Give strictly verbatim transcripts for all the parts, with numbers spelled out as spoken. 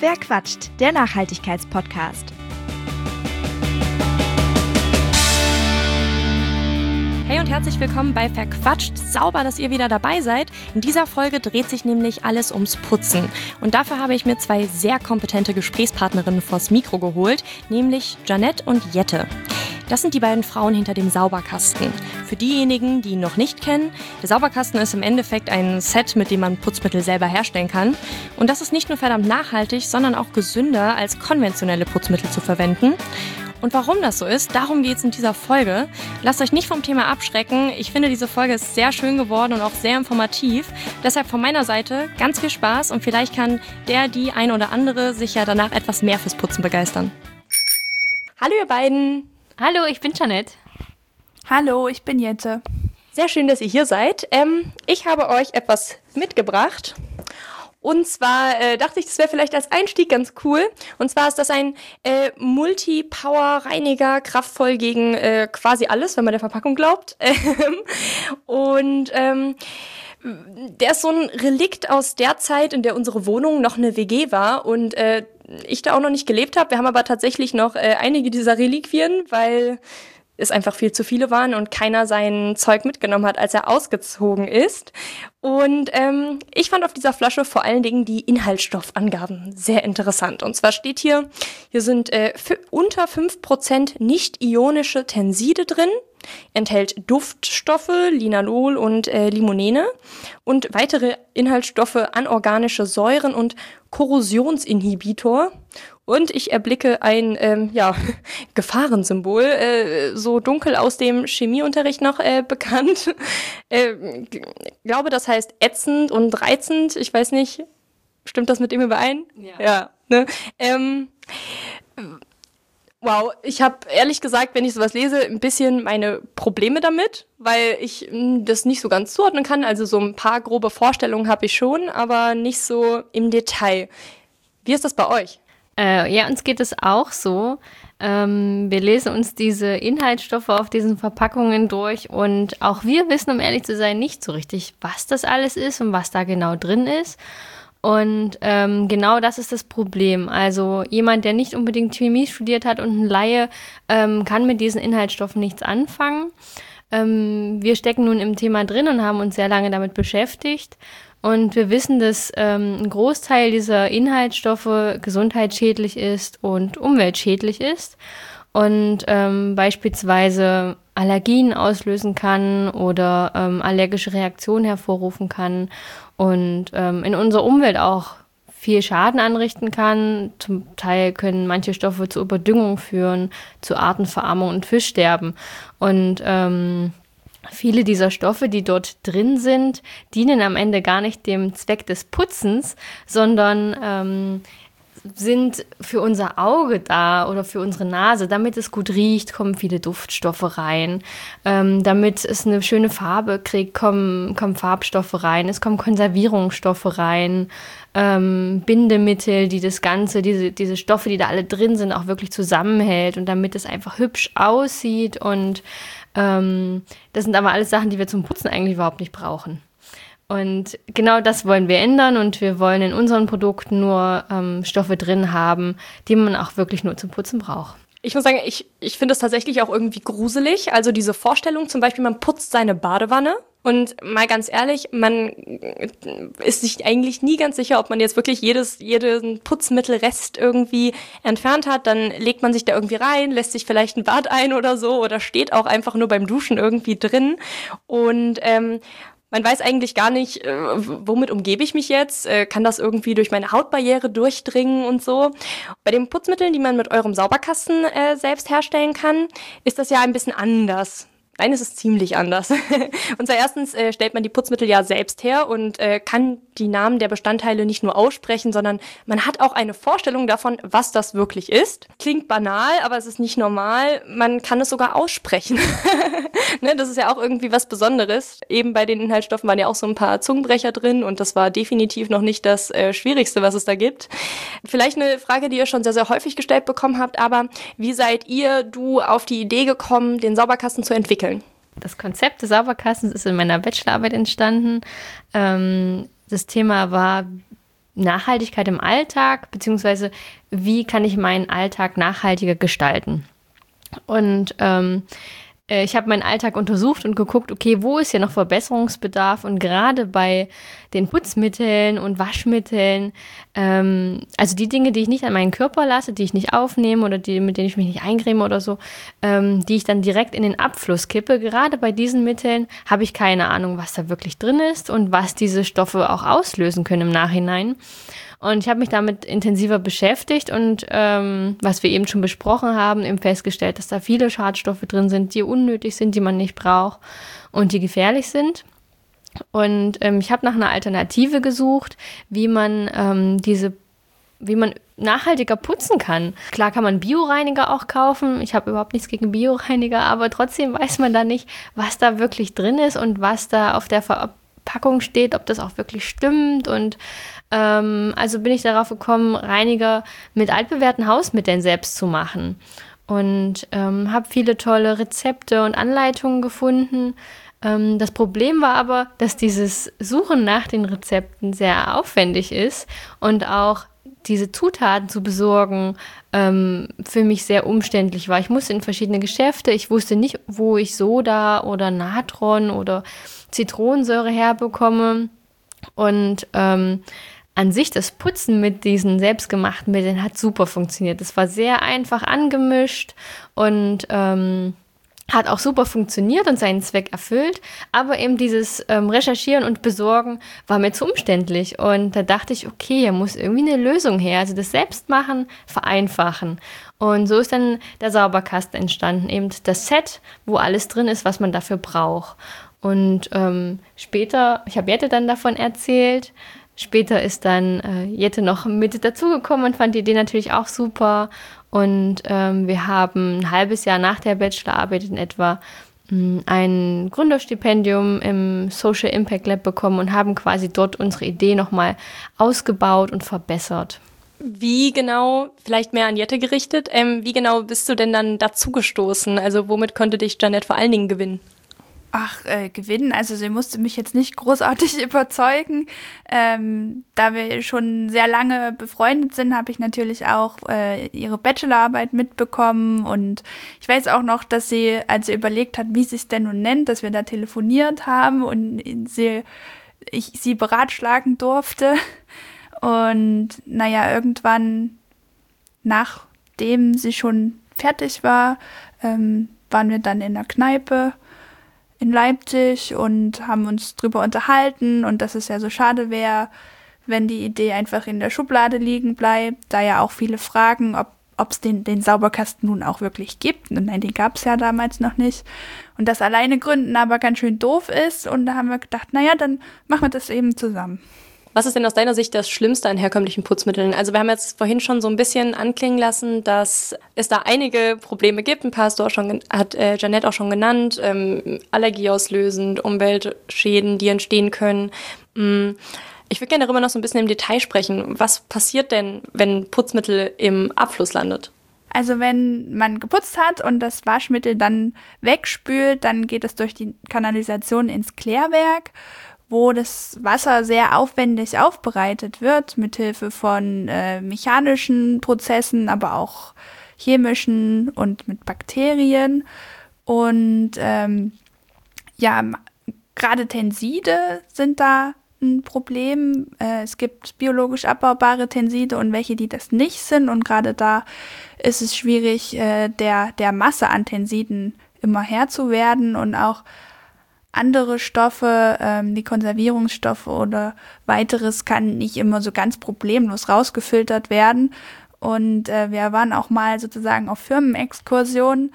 Wer quatscht? Der Nachhaltigkeitspodcast. Hey und herzlich willkommen bei Verquatscht. Sauber, dass ihr wieder dabei seid. In dieser Folge dreht sich nämlich alles ums Putzen. Und dafür habe ich mir zwei sehr kompetente Gesprächspartnerinnen vors Mikro geholt, nämlich Janette und Jette. Das sind die beiden Frauen hinter dem Sauberkasten. Für diejenigen, die ihn noch nicht kennen, der Sauberkasten ist im Endeffekt ein Set, mit dem man Putzmittel selber herstellen kann. Und das ist nicht nur verdammt nachhaltig, sondern auch gesünder als konventionelle Putzmittel zu verwenden. Und warum das so ist, darum geht es in dieser Folge. Lasst euch nicht vom Thema abschrecken. Ich finde, diese Folge ist sehr schön geworden und auch sehr informativ. Deshalb von meiner Seite ganz viel Spaß und vielleicht kann der, die ein oder andere sich ja danach etwas mehr fürs Putzen begeistern. Hallo ihr beiden! Hallo, ich bin Janette. Hallo, ich bin Jette. Sehr schön, dass ihr hier seid. Ähm, ich habe euch etwas mitgebracht. Und zwar äh, dachte ich, das wäre vielleicht als Einstieg ganz cool. Und zwar ist das ein äh, Multi-Power-Reiniger, kraftvoll gegen äh, quasi alles, wenn man der Verpackung glaubt. Und ähm, der ist so ein Relikt aus der Zeit, in der unsere Wohnung noch eine W G war und äh, ich da auch noch nicht gelebt habe. Wir haben aber tatsächlich noch äh, einige dieser Reliquien, weil es einfach viel zu viele waren und keiner sein Zeug mitgenommen hat, als er ausgezogen ist. Und ähm, ich fand auf dieser Flasche vor allen Dingen die Inhaltsstoffangaben sehr interessant. Und zwar steht hier, hier sind äh, f- unter fünf Prozent nicht-ionische Tenside drin, enthält Duftstoffe, Linalol und äh, Limonene und weitere Inhaltsstoffe, anorganische Säuren und Korrosionsinhibitor. Und ich erblicke ein ähm, ja, Gefahrensymbol, äh, so dunkel aus dem Chemieunterricht noch äh, bekannt. äh, g- glaube, das heißt ätzend und reizend. Ich weiß nicht, stimmt das mit dem überein? Ja. Ja, ne? Ähm, wow, ich habe ehrlich gesagt, wenn ich sowas lese, ein bisschen meine Probleme damit, weil ich mh, das nicht so ganz zuordnen kann. Also so ein paar grobe Vorstellungen habe ich schon, aber nicht so im Detail. Wie ist das bei euch? Äh, ja, uns geht es auch so. Ähm, wir lesen uns diese Inhaltsstoffe auf diesen Verpackungen durch und auch wir wissen, um ehrlich zu sein, nicht so richtig, was das alles ist und was da genau drin ist. Und ähm, genau das ist das Problem. Also jemand, der nicht unbedingt Chemie studiert hat und ein Laie, ähm, kann mit diesen Inhaltsstoffen nichts anfangen. Ähm, wir stecken nun im Thema drin und haben uns sehr lange damit beschäftigt. Und wir wissen, dass ähm, ein Großteil dieser Inhaltsstoffe gesundheitsschädlich ist und umweltschädlich ist und ähm, beispielsweise Allergien auslösen kann oder ähm, allergische Reaktionen hervorrufen kann und ähm, in unserer Umwelt auch viel Schaden anrichten kann. Zum Teil können manche Stoffe zu Überdüngung führen, zu Artenverarmung und Fischsterben. Und ähm, viele dieser Stoffe, die dort drin sind, dienen am Ende gar nicht dem Zweck des Putzens, sondern ähm, sind für unser Auge da oder für unsere Nase. Damit es gut riecht, kommen viele Duftstoffe rein. Ähm, damit es eine schöne Farbe kriegt, kommen, kommen Farbstoffe rein. Es kommen Konservierungsstoffe rein, ähm, Bindemittel, die das Ganze, diese, diese Stoffe, die da alle drin sind, auch wirklich zusammenhält und damit es einfach hübsch aussieht. Und ähm, das sind aber alles Sachen, die wir zum Putzen eigentlich überhaupt nicht brauchen. Und genau das wollen wir ändern und wir wollen in unseren Produkten nur ähm, Stoffe drin haben, die man auch wirklich nur zum Putzen braucht. Ich muss sagen, ich, ich finde es tatsächlich auch irgendwie gruselig. Also diese Vorstellung, zum Beispiel, man putzt seine Badewanne. Und mal ganz ehrlich, man ist sich eigentlich nie ganz sicher, ob man jetzt wirklich jedes, jeden Putzmittelrest irgendwie entfernt hat. Dann legt man sich da irgendwie rein, lässt sich vielleicht ein Bad ein oder so oder steht auch einfach nur beim Duschen irgendwie drin. Und ähm, man weiß eigentlich gar nicht, äh, womit umgebe ich mich jetzt? Äh, kann das irgendwie durch meine Hautbarriere durchdringen und so? Bei den Putzmitteln, die man mit eurem Sauberkasten äh, selbst herstellen kann, ist das ja ein bisschen anders. Nein, es ist ziemlich anders. Und zwar erstens äh, stellt man die Putzmittel ja selbst her und äh, kann die Namen der Bestandteile nicht nur aussprechen, sondern man hat auch eine Vorstellung davon, was das wirklich ist. Klingt banal, aber es ist nicht normal. Man kann es sogar aussprechen. Ne, das ist ja auch irgendwie was Besonderes. Eben bei den Inhaltsstoffen waren ja auch so ein paar Zungenbrecher drin und das war definitiv noch nicht das äh, Schwierigste, was es da gibt. Vielleicht eine Frage, die ihr schon sehr, sehr häufig gestellt bekommen habt, aber wie seid ihr, du, auf die Idee gekommen, den Sauberkasten zu entwickeln? Das Konzept des Sauberkastens ist in meiner Bachelorarbeit entstanden. Ähm, das Thema war, Nachhaltigkeit im Alltag, beziehungsweise wie kann ich meinen Alltag nachhaltiger gestalten. Und ähm, ich habe meinen Alltag untersucht und geguckt, okay, wo ist hier noch Verbesserungsbedarf? Und gerade bei den Putzmitteln und Waschmitteln, ähm, also die Dinge, die ich nicht an meinen Körper lasse, die ich nicht aufnehme oder die, mit denen ich mich nicht eincreme oder so, ähm, die ich dann direkt in den Abfluss kippe, gerade bei diesen Mitteln habe ich keine Ahnung, was da wirklich drin ist und was diese Stoffe auch auslösen können im Nachhinein. Und ich habe mich damit intensiver beschäftigt und ähm, was wir eben schon besprochen haben, eben festgestellt, dass da viele Schadstoffe drin sind, die unnötig sind, die man nicht braucht und die gefährlich sind. Und ähm, ich habe nach einer Alternative gesucht, wie man ähm, diese, wie man nachhaltiger putzen kann. Klar kann man Bioreiniger auch kaufen. Ich habe überhaupt nichts gegen Bioreiniger, aber trotzdem weiß man da nicht, was da wirklich drin ist und was da auf der Verpackung steht, ob das auch wirklich stimmt. Und ähm, also bin ich darauf gekommen, Reiniger mit altbewährten Hausmitteln selbst zu machen. Und ähm, habe viele tolle Rezepte und Anleitungen gefunden. Ähm, das Problem war aber, dass dieses Suchen nach den Rezepten sehr aufwendig ist und auch diese Zutaten zu besorgen ähm, für mich sehr umständlich war. Ich musste in verschiedene Geschäfte, ich wusste nicht, wo ich Soda oder Natron oder Zitronensäure herbekomme. Und ähm, an sich das Putzen mit diesen selbstgemachten Mitteln hat super funktioniert. Es war sehr einfach angemischt und ähm, hat auch super funktioniert und seinen Zweck erfüllt, aber eben dieses ähm, Recherchieren und Besorgen war mir zu umständlich und da dachte ich, okay, hier muss irgendwie eine Lösung her, also das Selbstmachen, vereinfachen und so ist dann der Sauberkasten entstanden, eben das Set, wo alles drin ist, was man dafür braucht und ähm, später, ich habe Jette dann davon erzählt, später ist dann äh, Jette noch mit dazugekommen und fand die Idee natürlich auch super. Und ähm, wir haben ein halbes Jahr nach der Bachelorarbeit in etwa mh, ein Gründerstipendium im Social Impact Lab bekommen und haben quasi dort unsere Idee nochmal ausgebaut und verbessert. Wie genau, vielleicht mehr an Jette gerichtet, ähm, wie genau bist du denn dann dazu gestoßen? Also womit konnte dich Jeanette vor allen Dingen gewinnen? Ach, äh, gewinnen, also sie musste mich jetzt nicht großartig überzeugen. Ähm, da wir schon sehr lange befreundet sind, habe ich natürlich auch äh, ihre Bachelorarbeit mitbekommen und ich weiß auch noch, dass sie, als sie überlegt hat, wie sie es denn nun nennt, dass wir da telefoniert haben und sie, ich sie beratschlagen durfte und naja, irgendwann, nachdem sie schon fertig war, ähm, waren wir dann in der Kneipe in Leipzig und haben uns drüber unterhalten und dass es ja so schade wäre, wenn die Idee einfach in der Schublade liegen bleibt, da ja auch viele fragen, ob es den, den Sauberkasten nun auch wirklich gibt. Und nein, den gab es ja damals noch nicht. Und das alleine gründen aber ganz schön doof ist. Und da haben wir gedacht, naja, dann machen wir das eben zusammen. Was ist denn aus deiner Sicht das Schlimmste an herkömmlichen Putzmitteln? Also wir haben jetzt vorhin schon so ein bisschen anklingen lassen, dass es da einige Probleme gibt. Ein paar hast du auch schon, hat äh, Jeanette auch schon genannt. Ähm, allergieauslösend, Umweltschäden, die entstehen können. Mm. Ich würde gerne darüber noch so ein bisschen im Detail sprechen. Was passiert denn, wenn Putzmittel im Abfluss landet? Also wenn man geputzt hat und das Waschmittel dann wegspült, dann geht es durch die Kanalisation ins Klärwerk, wo das Wasser sehr aufwendig aufbereitet wird, mithilfe von äh, mechanischen Prozessen, aber auch chemischen und mit Bakterien. Und ähm, ja, gerade Tenside sind da ein Problem. Äh, es gibt biologisch abbaubare Tenside und welche, die das nicht sind. Und gerade da ist es schwierig, äh, der, der Masse an Tensiden immer Herr zu werden und auch andere Stoffe, ähm, die Konservierungsstoffe oder weiteres kann nicht immer so ganz problemlos rausgefiltert werden. Und äh, wir waren auch mal sozusagen auf Firmenexkursionen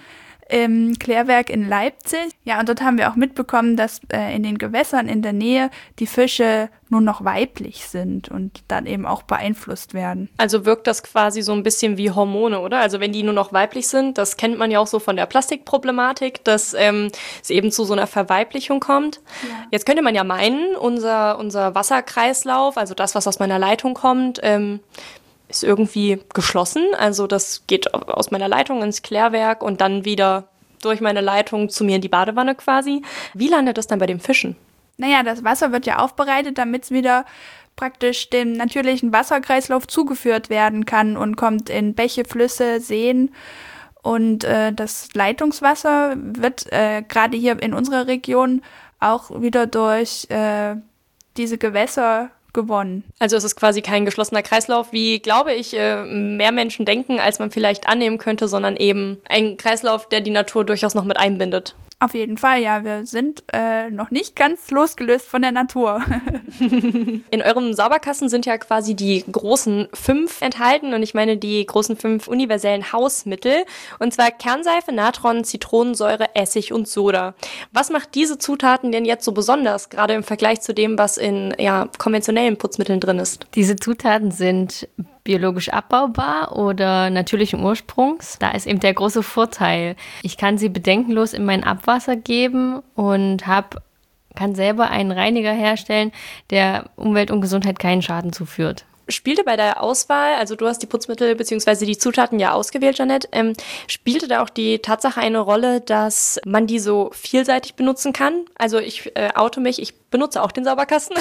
im Klärwerk in Leipzig. Ja, und dort haben wir auch mitbekommen, dass äh, in den Gewässern in der Nähe die Fische nur noch weiblich sind und dann eben auch beeinflusst werden. Also wirkt das quasi so ein bisschen wie Hormone, oder? Also wenn die nur noch weiblich sind, das kennt man ja auch so von der Plastikproblematik, dass ähm, es eben zu so einer Verweiblichung kommt. Ja. Jetzt könnte man ja meinen, unser, unser Wasserkreislauf, also das, was aus meiner Leitung kommt, ähm, ist irgendwie geschlossen. Also das geht aus meiner Leitung ins Klärwerk und dann wieder durch meine Leitung zu mir in die Badewanne quasi. Wie landet das dann bei den Fischen? Naja, das Wasser wird ja aufbereitet, damit es wieder praktisch dem natürlichen Wasserkreislauf zugeführt werden kann und kommt in Bäche, Flüsse, Seen. Und äh, das Leitungswasser wird äh, gerade hier in unserer Region auch wieder durch äh, diese Gewässer gewonnen. Also es ist quasi kein geschlossener Kreislauf, wie, glaube ich, äh, mehr Menschen denken, als man vielleicht annehmen könnte, sondern eben ein Kreislauf, der die Natur durchaus noch mit einbindet. Auf jeden Fall, ja. Wir sind äh, noch nicht ganz losgelöst von der Natur. In eurem Sauberkasten sind ja quasi die großen fünf enthalten und ich meine die großen fünf universellen Hausmittel und zwar Kernseife, Natron, Zitronensäure, Essig und Soda. Was macht diese Zutaten denn jetzt so besonders, gerade im Vergleich zu dem, was in ja, konventionellen Putzmitteln drin ist? Diese Zutaten sind biologisch abbaubar oder natürlichen Ursprungs. Da ist eben der große Vorteil. Ich kann sie bedenkenlos in mein Abwasser geben und hab, kann selber einen Reiniger herstellen, der Umwelt und Gesundheit keinen Schaden zuführt. Spielte bei der Auswahl, also du hast die Putzmittel bzw. die Zutaten ja ausgewählt, Jeanette, ähm, spielte da auch die Tatsache eine Rolle, dass man die so vielseitig benutzen kann? Also ich äh, oute mich, ich benutze auch den Sauberkasten.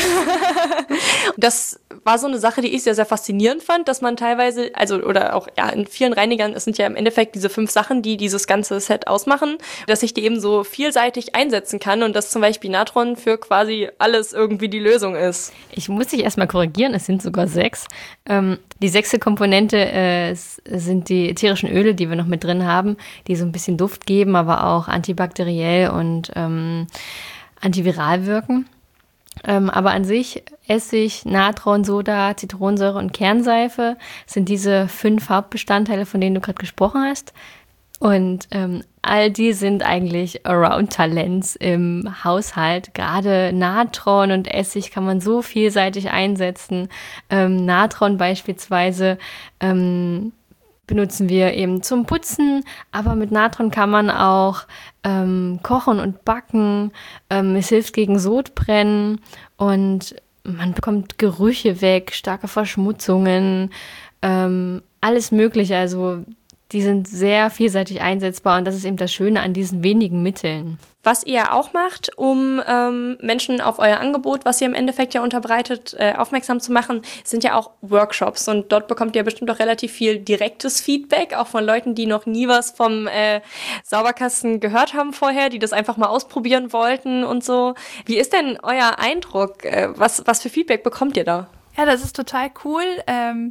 Das war so eine Sache, die ich sehr, sehr faszinierend fand, dass man teilweise, also oder auch ja in vielen Reinigern, es sind ja im Endeffekt diese fünf Sachen, die dieses ganze Set ausmachen, dass ich die eben so vielseitig einsetzen kann und dass zum Beispiel Natron für quasi alles irgendwie die Lösung ist. Ich muss dich erstmal korrigieren, es sind sogar sechs. Ähm, die sechste Komponente äh, sind die ätherischen Öle, die wir noch mit drin haben, die so ein bisschen Duft geben, aber auch antibakteriell und ähm, antiviral wirken. Ähm, aber an sich Essig, Natron, Soda, Zitronensäure und Kernseife sind diese fünf Hauptbestandteile, von denen du gerade gesprochen hast. Und ähm, all die sind eigentlich Around-Talents im Haushalt. Gerade Natron und Essig kann man so vielseitig einsetzen. Ähm, Natron beispielsweise ähm, benutzen wir eben zum Putzen, aber mit Natron kann man auch ähm, kochen und backen. Ähm, es hilft gegen Sodbrennen und man bekommt Gerüche weg, starke Verschmutzungen, ähm, alles Mögliche. Also die sind sehr vielseitig einsetzbar und das ist eben das Schöne an diesen wenigen Mitteln. Was ihr auch macht, um ähm, Menschen auf euer Angebot, was ihr im Endeffekt ja unterbreitet, äh, aufmerksam zu machen, sind ja auch Workshops. Und dort bekommt ihr bestimmt auch relativ viel direktes Feedback, auch von Leuten, die noch nie was vom äh, Sauberkasten gehört haben vorher, die das einfach mal ausprobieren wollten und so. Wie ist denn euer Eindruck? Äh, was, was für Feedback bekommt ihr da? Ja, das ist total cool. Ähm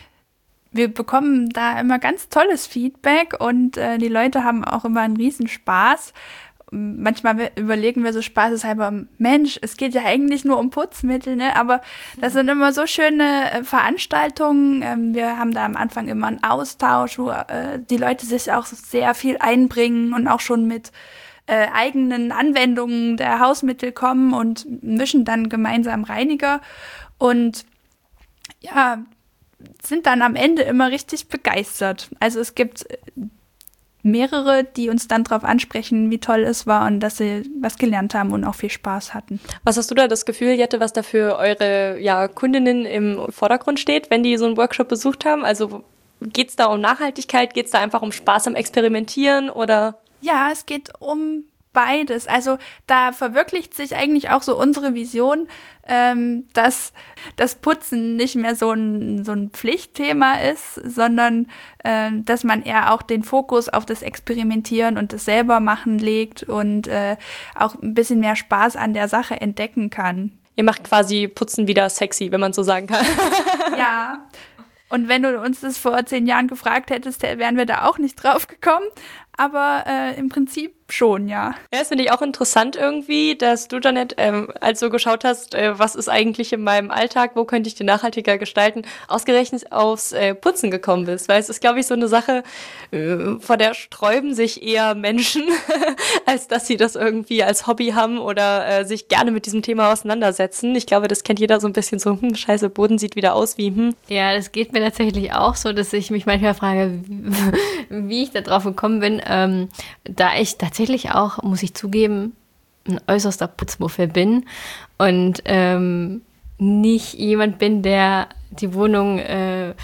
Wir bekommen da immer ganz tolles Feedback und äh, die Leute haben auch immer einen riesen Spaß. Manchmal überlegen wir so spaßeshalber, Mensch, es geht ja eigentlich nur um Putzmittel, ne? Aber das sind immer so schöne äh, Veranstaltungen. Ähm, wir haben da am Anfang immer einen Austausch, wo äh, die Leute sich auch sehr viel einbringen und auch schon mit äh, eigenen Anwendungen der Hausmittel kommen und mischen dann gemeinsam Reiniger. Und ja, sind dann am Ende immer richtig begeistert. Also es gibt mehrere, die uns dann darauf ansprechen, wie toll es war und dass sie was gelernt haben und auch viel Spaß hatten. Was hast du da das Gefühl, Jette, was da für eure ja, Kundinnen im Vordergrund steht, wenn die so einen Workshop besucht haben? Also geht es da um Nachhaltigkeit? Geht es da einfach um Spaß am Experimentieren oder? Ja, es geht um beides. Also da verwirklicht sich eigentlich auch so unsere Vision, ähm, dass das Putzen nicht mehr so ein, so ein Pflichtthema ist, sondern äh, dass man eher auch den Fokus auf das Experimentieren und das Selbermachen legt und äh, auch ein bisschen mehr Spaß an der Sache entdecken kann. Ihr macht quasi Putzen wieder sexy, wenn man so sagen kann. Ja. Und wenn du uns das vor zehn Jahren gefragt hättest, wären wir da auch nicht drauf gekommen. Aber äh, im Prinzip schon, ja. Ja, das finde ich auch interessant irgendwie, dass du, Jeanette, ähm, als du geschaut hast, äh, was ist eigentlich in meinem Alltag, wo könnte ich den nachhaltiger gestalten, ausgerechnet aufs äh, Putzen gekommen bist. Weil es ist, glaube ich, so eine Sache, äh, vor der sträuben sich eher Menschen, als dass sie das irgendwie als Hobby haben oder äh, sich gerne mit diesem Thema auseinandersetzen. Ich glaube, das kennt jeder so ein bisschen so, hm, scheiße, Boden sieht wieder aus wie, hm. Ja, das geht mir tatsächlich auch so, dass ich mich manchmal frage, wie, wie ich da drauf gekommen bin. Ähm, da ich tatsächlich auch, muss ich zugeben, ein äußerster Putzmuffel bin und ähm, nicht jemand bin, der die Wohnung äh,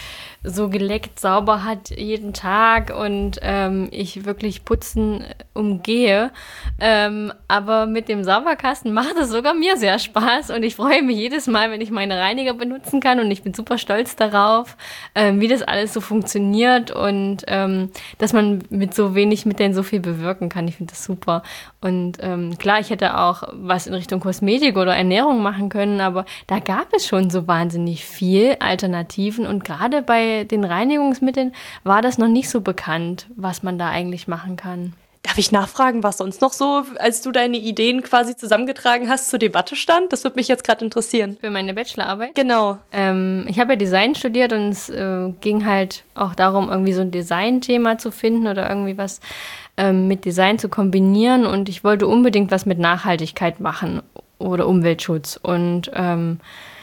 so geleckt sauber hat jeden Tag und ähm, ich wirklich Putzen umgehe. Ähm, aber mit dem Sauberkasten macht es sogar mir sehr Spaß und ich freue mich jedes Mal, wenn ich meine Reiniger benutzen kann und ich bin super stolz darauf, ähm, wie das alles so funktioniert und ähm, dass man mit so wenig Mitteln so viel bewirken kann. Ich finde das super. Und ähm, klar, ich hätte auch was in Richtung Kosmetik oder Ernährung machen können, aber da gab es schon so wahnsinnig viel Alternativen und gerade bei den Reinigungsmitteln war das noch nicht so bekannt, was man da eigentlich machen kann. Darf ich nachfragen, was sonst noch so, als du deine Ideen quasi zusammengetragen hast, zur Debatte stand? Das würde mich jetzt gerade interessieren. Für meine Bachelorarbeit? Genau. Ähm, ich habe ja Design studiert und es äh, ging halt auch darum, irgendwie so ein Designthema zu finden oder irgendwie was ähm, mit Design zu kombinieren. Und ich wollte unbedingt was mit Nachhaltigkeit machen oder Umweltschutz. Und ähm,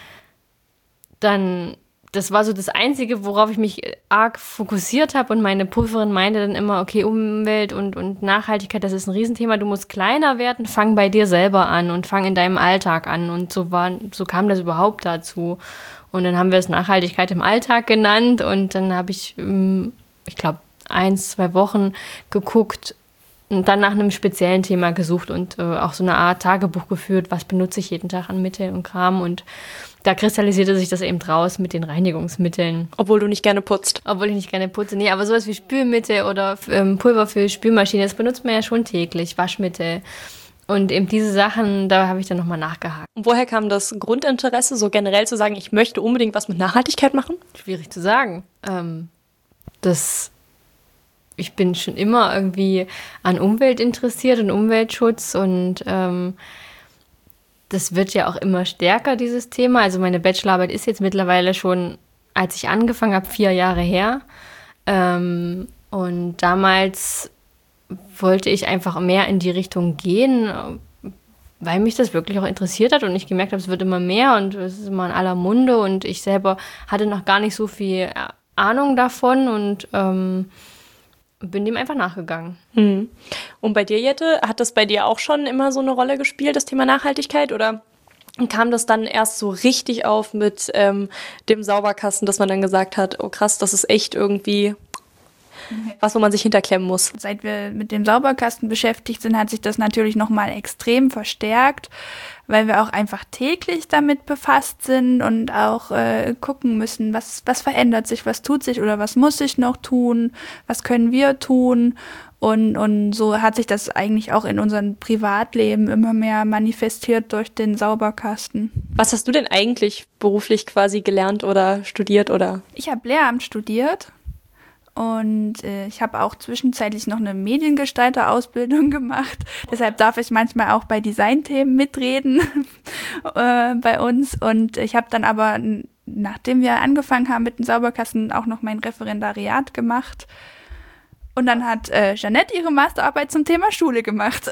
dann... Das war so das Einzige, worauf ich mich arg fokussiert habe und meine Prüferin meinte dann immer, okay, Umwelt und, und Nachhaltigkeit, das ist ein Riesenthema, du musst kleiner werden, fang bei dir selber an und fang in deinem Alltag an und so war, so kam das überhaupt dazu und dann haben wir es Nachhaltigkeit im Alltag genannt und dann habe ich, ich glaube, eins, zwei Wochen geguckt und dann nach einem speziellen Thema gesucht und äh, auch so eine Art Tagebuch geführt, was benutze ich jeden Tag an Mittel und Kram und da kristallisierte sich das eben draus mit den Reinigungsmitteln. Obwohl du nicht gerne putzt. Obwohl ich nicht gerne putze. Nee, aber sowas wie Spülmittel oder ähm, Pulver für Spülmaschine, das benutzt man ja schon täglich, Waschmittel. Und eben diese Sachen, da habe ich dann nochmal nachgehakt. Und woher kam das Grundinteresse, so generell zu sagen, ich möchte unbedingt was mit Nachhaltigkeit machen? Schwierig zu sagen. Ähm, das... Ich bin schon immer irgendwie an Umwelt interessiert und Umweltschutz und ähm, das wird ja auch immer stärker, dieses Thema. Also meine Bachelorarbeit ist jetzt mittlerweile schon, als ich angefangen habe, vier Jahre her. Ähm, und damals wollte ich einfach mehr in die Richtung gehen, weil mich das wirklich auch interessiert hat und ich gemerkt habe, es wird immer mehr und es ist immer in aller Munde und ich selber hatte noch gar nicht so viel Ahnung davon und ähm, bin dem einfach nachgegangen. Hm. Und bei dir, Jette, hat das bei dir auch schon immer so eine Rolle gespielt, das Thema Nachhaltigkeit? Oder kam das dann erst so richtig auf mit ähm, dem Sauberkasten, dass man dann gesagt hat, oh krass, das ist echt irgendwie was, wo man sich hinterklemmen muss? Seit wir mit dem Sauberkasten beschäftigt sind, hat sich das natürlich nochmal extrem verstärkt, weil wir auch einfach täglich damit befasst sind und auch äh, gucken müssen, was, was verändert sich, was tut sich oder was muss ich noch tun, was können wir tun. Und, und so hat sich das eigentlich auch in unserem Privatleben immer mehr manifestiert durch den Sauberkasten. Was hast du denn eigentlich beruflich quasi gelernt oder studiert? Oder? Ich habe Lehramt studiert. Und äh, ich habe auch zwischenzeitlich noch eine Mediengestalter-Ausbildung gemacht. Deshalb darf ich manchmal auch bei Designthemen mitreden äh, bei uns. Und ich habe dann aber, nachdem wir angefangen haben mit dem Sauberkasten, auch noch mein Referendariat gemacht. Und dann hat äh, Jeanette ihre Masterarbeit zum Thema Schule gemacht.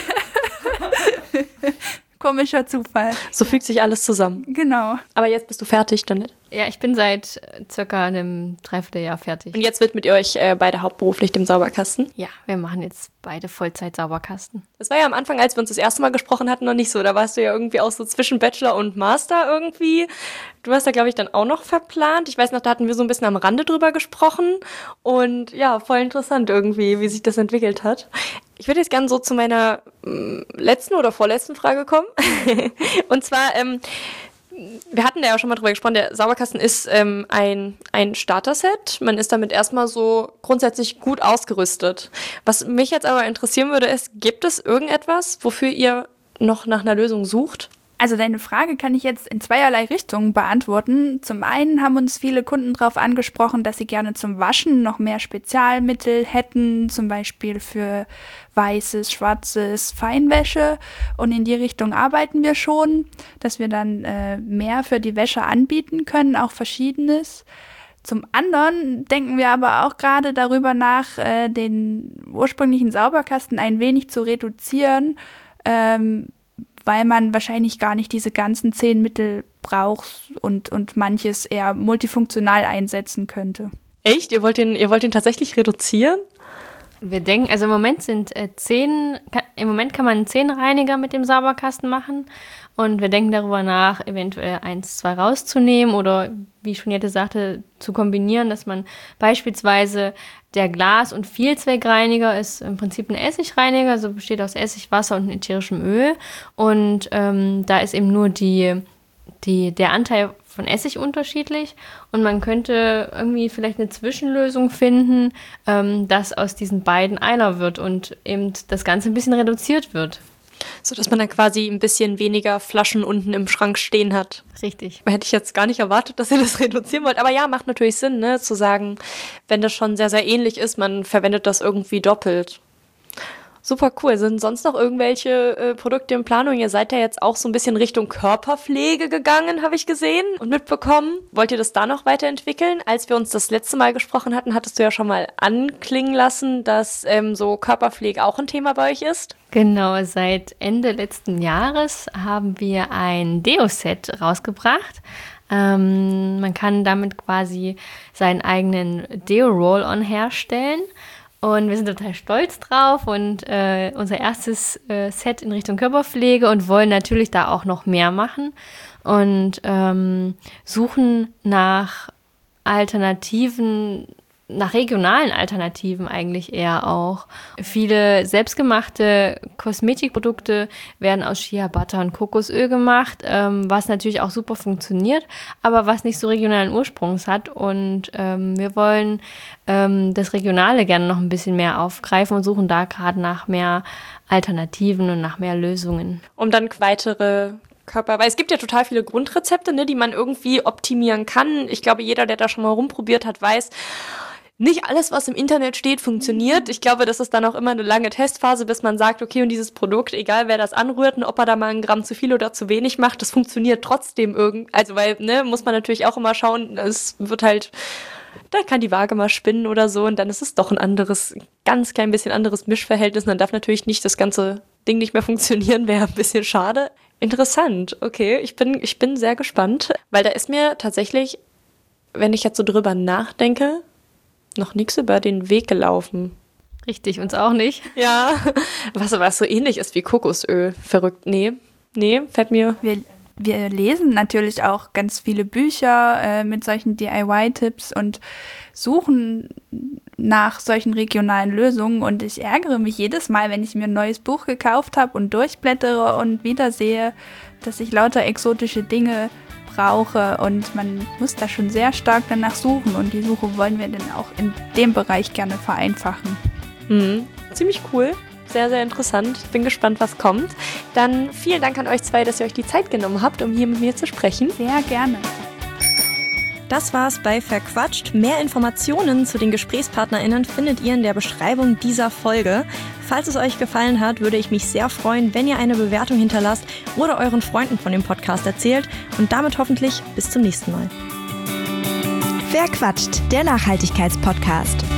Komischer Zufall. So fügt sich alles zusammen. Genau. Aber jetzt bist du fertig, Jeanette? Ja, ich bin seit circa einem Dreivierteljahr fertig. Und jetzt widmet ihr euch äh, beide hauptberuflich dem Sauberkasten? Ja, wir machen jetzt beide Vollzeit-Sauberkasten. Das war ja am Anfang, als wir uns das erste Mal gesprochen hatten, noch nicht so. Da warst du ja irgendwie auch so zwischen Bachelor und Master irgendwie. Du hast da, glaube ich, dann auch noch verplant. Ich weiß noch, da hatten wir so ein bisschen am Rande drüber gesprochen. Und ja, voll interessant irgendwie, wie sich das entwickelt hat. Ich würde jetzt gerne so zu meiner mh, letzten oder vorletzten Frage kommen. Und zwar, ähm, wir hatten ja auch schon mal drüber gesprochen, der Sauberkasten ist ähm, ein, ein Starter-Set. Man ist damit erstmal so grundsätzlich gut ausgerüstet. Was mich jetzt aber interessieren würde, ist, gibt es irgendetwas, wofür ihr noch nach einer Lösung sucht? Also deine Frage kann ich jetzt in zweierlei Richtungen beantworten. Zum einen haben uns viele Kunden darauf angesprochen, dass sie gerne zum Waschen noch mehr Spezialmittel hätten, zum Beispiel für weißes, schwarzes Feinwäsche. Und in die Richtung arbeiten wir schon, dass wir dann äh, mehr für die Wäsche anbieten können, auch Verschiedenes. Zum anderen denken wir aber auch gerade darüber nach, äh, den ursprünglichen Sauberkasten ein wenig zu reduzieren, ähm, weil man wahrscheinlich gar nicht diese ganzen zehn Mittel braucht und, und manches eher multifunktional einsetzen könnte. Echt? Ihr wollt den, ihr wollt den tatsächlich reduzieren? Wir denken, also im Moment sind äh, zehn, kann, im Moment kann man zehn Reiniger mit dem Sauberkasten machen und wir denken darüber nach, eventuell eins, zwei rauszunehmen oder, wie schon Jette sagte, zu kombinieren, dass man beispielsweise der Glas- und Vielzweckreiniger ist im Prinzip ein Essigreiniger, also besteht aus Essig, Wasser und ätherischem Öl und ähm, da ist eben nur die, die, der Anteil von Essig unterschiedlich und man könnte irgendwie vielleicht eine Zwischenlösung finden, ähm, dass aus diesen beiden einer wird und eben das Ganze ein bisschen reduziert wird. So dass man dann quasi ein bisschen weniger Flaschen unten im Schrank stehen hat. Richtig. Hätte ich jetzt gar nicht erwartet, dass ihr das reduzieren wollt. Aber ja, macht natürlich Sinn, ne, zu sagen, wenn das schon sehr, sehr ähnlich ist, man verwendet das irgendwie doppelt. Super cool. Sind sonst noch irgendwelche äh, Produkte in Planung? Ihr seid ja jetzt auch so ein bisschen Richtung Körperpflege gegangen, habe ich gesehen und mitbekommen. Wollt ihr das da noch weiterentwickeln? Als wir uns das letzte Mal gesprochen hatten, hattest du ja schon mal anklingen lassen, dass ähm, so Körperpflege auch ein Thema bei euch ist. Genau, seit Ende letzten Jahres haben wir ein Deo-Set rausgebracht. Ähm, man kann damit quasi seinen eigenen Deo-Roll-On herstellen. Und wir sind total stolz drauf und äh, unser erstes äh, Set in Richtung Körperpflege und wollen natürlich da auch noch mehr machen und ähm, suchen nach Alternativen, nach regionalen Alternativen eigentlich eher auch. Viele selbstgemachte Kosmetikprodukte werden aus Shea Butter und Kokosöl gemacht, ähm, was natürlich auch super funktioniert, aber was nicht so regionalen Ursprungs hat. Und ähm, wir wollen ähm, das Regionale gerne noch ein bisschen mehr aufgreifen und suchen da gerade nach mehr Alternativen und nach mehr Lösungen. Um dann weitere Körper, weil es gibt ja total viele Grundrezepte, ne, die man irgendwie optimieren kann. Ich glaube, jeder, der da schon mal rumprobiert hat, weiß, nicht alles, was im Internet steht, funktioniert. Ich glaube, das ist dann auch immer eine lange Testphase, bis man sagt, okay, und dieses Produkt, egal wer das anrührt und ob er da mal ein Gramm zu viel oder zu wenig macht, das funktioniert trotzdem irgendwie. Also, weil, ne, muss man natürlich auch immer schauen, es wird halt, da kann die Waage mal spinnen oder so und dann ist es doch ein anderes, ganz klein bisschen anderes Mischverhältnis und dann darf natürlich nicht das ganze Ding nicht mehr funktionieren, wäre ein bisschen schade. Interessant, okay, ich bin, ich bin sehr gespannt, weil da ist mir tatsächlich, wenn ich jetzt so drüber nachdenke, noch nichts über den Weg gelaufen. Richtig, uns auch nicht. Ja, was, was so ähnlich ist wie Kokosöl. Verrückt. Nee, nee, fällt mir... Wir, wir lesen natürlich auch ganz viele Bücher äh, mit solchen D I Y-Tipps und suchen nach solchen regionalen Lösungen. Und ich ärgere mich jedes Mal, wenn ich mir ein neues Buch gekauft habe und durchblättere und wieder sehe, dass ich lauter exotische Dinge brauche und man muss da schon sehr stark danach suchen und die Suche wollen wir dann auch in dem Bereich gerne vereinfachen. Mhm. Ziemlich cool, sehr, sehr interessant. Ich bin gespannt, was kommt. Dann vielen Dank an euch zwei, dass ihr euch die Zeit genommen habt, um hier mit mir zu sprechen. Sehr gerne. Das war's bei Verquatscht. Mehr Informationen zu den GesprächspartnerInnen findet ihr in der Beschreibung dieser Folge. Falls es euch gefallen hat, würde ich mich sehr freuen, wenn ihr eine Bewertung hinterlasst oder euren Freunden von dem Podcast erzählt und damit hoffentlich bis zum nächsten Mal. Verquatscht, der Nachhaltigkeitspodcast.